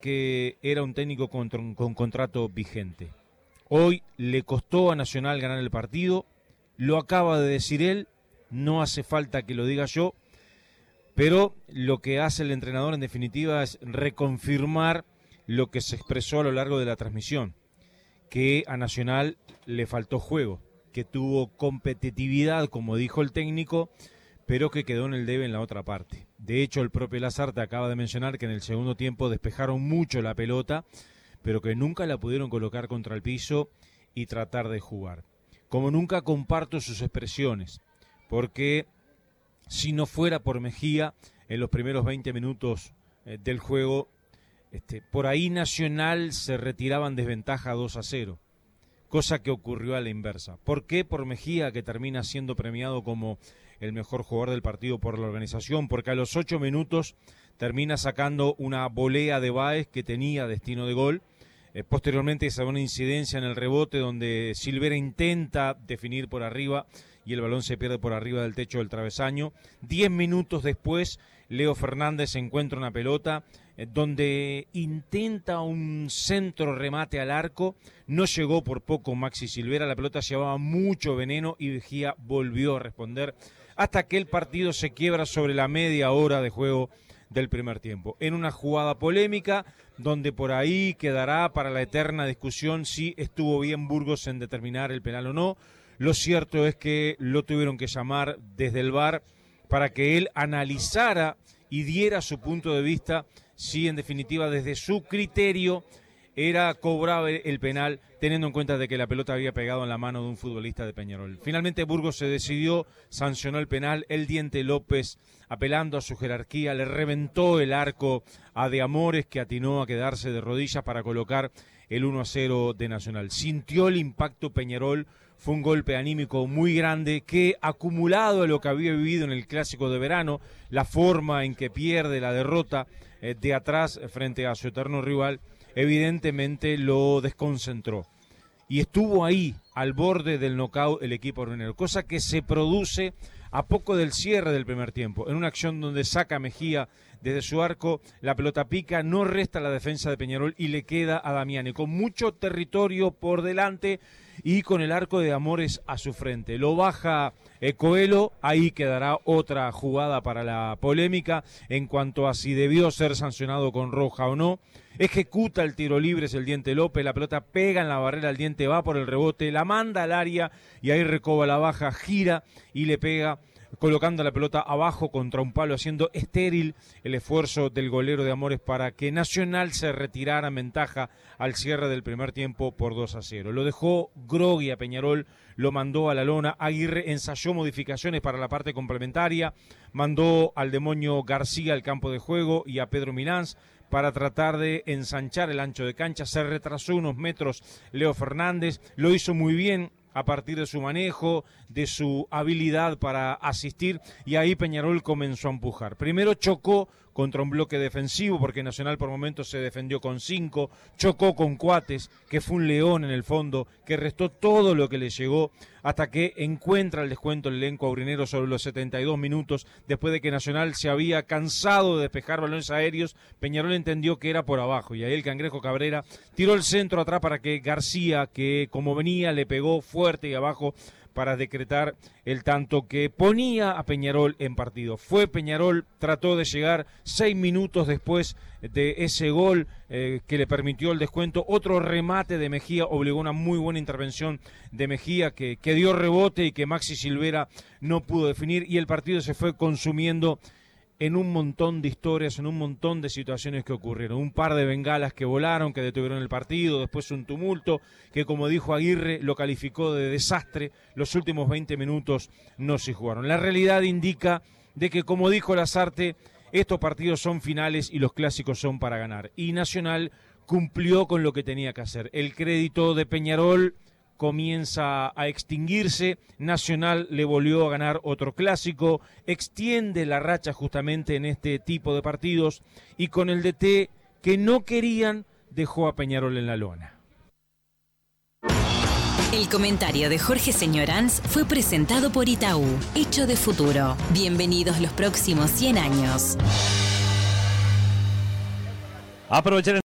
que era un técnico con contrato vigente. Hoy le costó a Nacional ganar el partido, lo acaba de decir él, no hace falta que lo diga yo, pero lo que hace el entrenador en definitiva es reconfirmar lo que se expresó a lo largo de la transmisión, que a Nacional le faltó juego, que tuvo competitividad, como dijo el técnico, pero que quedó en el debe en la otra parte. De hecho, el propio Lasarte acaba de mencionar que en el segundo tiempo despejaron mucho la pelota, pero que nunca la pudieron colocar contra el piso y tratar de jugar. Como nunca comparto sus expresiones, porque si no fuera por Mejía, en los primeros 20 minutos del juego, por ahí Nacional se retiraba en desventaja 2-0, cosa que ocurrió a la inversa. ¿Por qué por Mejía, que termina siendo premiado como el mejor jugador del partido por la organización? Porque a los 8 minutos termina sacando una volea de Báez que tenía destino de gol. Posteriormente se da una incidencia en el rebote donde Silvera intenta definir por arriba y el balón se pierde por arriba del techo del travesaño. 10 minutos después, Leo Fernández encuentra una pelota donde intenta un centro remate al arco. No llegó por poco Maxi Silvera, la pelota llevaba mucho veneno y Mejía volvió a responder hasta que el partido se quiebra sobre la media hora de juego del primer tiempo, en una jugada polémica donde por ahí quedará para la eterna discusión si estuvo bien Burgos en determinar el penal o no. Lo cierto es que lo tuvieron que llamar desde el VAR para que él analizara y diera su punto de vista si en definitiva desde su criterio era cobrable el penal, teniendo en cuenta de que la pelota había pegado en la mano de un futbolista de Peñarol. Finalmente Burgos se decidió, sancionó el penal, el Diente López, apelando a su jerarquía, le reventó el arco a De Amores, que atinó a quedarse de rodillas para colocar el 1-0 de Nacional. Sintió el impacto Peñarol, fue un golpe anímico muy grande que, acumulado a lo que había vivido en el Clásico de Verano, la forma en que pierde la derrota de atrás frente a su eterno rival, evidentemente lo desconcentró. Y estuvo ahí, al borde del nocaut, el equipo ordinario, cosa que se produce a poco del cierre del primer tiempo, en una acción donde saca Mejía desde su arco, la pelota pica, no resta la defensa de Peñarol y le queda a Damiani, con mucho territorio por delante y con el arco de Amores a su frente. Lo baja Coelho, ahí quedará otra jugada para la polémica en cuanto a si debió ser sancionado con roja o no. Ejecuta el tiro libre, es el Diente López, la pelota pega en la barrera, el Diente va por el rebote, la manda al área y ahí Recoba la baja, gira y le pega, colocando la pelota abajo contra un palo, haciendo estéril el esfuerzo del golero de Amores para que Nacional se retirara en ventaja al cierre del primer tiempo por 2-0. Lo dejó grogui a Peñarol, lo mandó a la lona. Aguirre ensayó modificaciones para la parte complementaria, mandó al demonio García al campo de juego y a Pedro Milans para tratar de ensanchar el ancho de cancha. Se retrasó unos metros Leo Fernández, lo hizo muy bien a partir de su manejo, de su habilidad para asistir, y ahí Peñarol comenzó a empujar. Primero chocó contra un bloque defensivo, porque Nacional por momentos se defendió con 5, chocó con Coates, que fue un león en el fondo, que restó todo lo que le llegó, hasta que encuentra el descuento el elenco aurinero sobre los 72 minutos, después de que Nacional se había cansado de despejar balones aéreos. Peñarol entendió que era por abajo, y ahí el Cangrejo Cabrera tiró el centro atrás para que García, que como venía le pegó fuerte y abajo, para decretar el tanto que ponía a Peñarol en partido. Fue Peñarol, trató de llegar 6 minutos después de ese gol que le permitió el descuento. Otro remate de Mejía obligó una muy buena intervención de Mejía que dio rebote y que Maxi Silvera no pudo definir, y el partido se fue consumiendo en un montón de historias, en un montón de situaciones que ocurrieron. Un par de bengalas que volaron, que detuvieron el partido, después un tumulto que, como dijo Aguirre, lo calificó de desastre. Los últimos 20 minutos no se jugaron. La realidad indica de que, como dijo Lasarte, estos partidos son finales y los clásicos son para ganar. Y Nacional cumplió con lo que tenía que hacer. El crédito de Peñarol comienza a extinguirse. Nacional le volvió a ganar otro clásico, extiende la racha justamente en este tipo de partidos, y con el DT que no querían dejó a Peñarol en la lona. El comentario de Jorge Señoranz fue presentado por Itaú, hecho de futuro. Bienvenidos los próximos 100 años. Aprovechar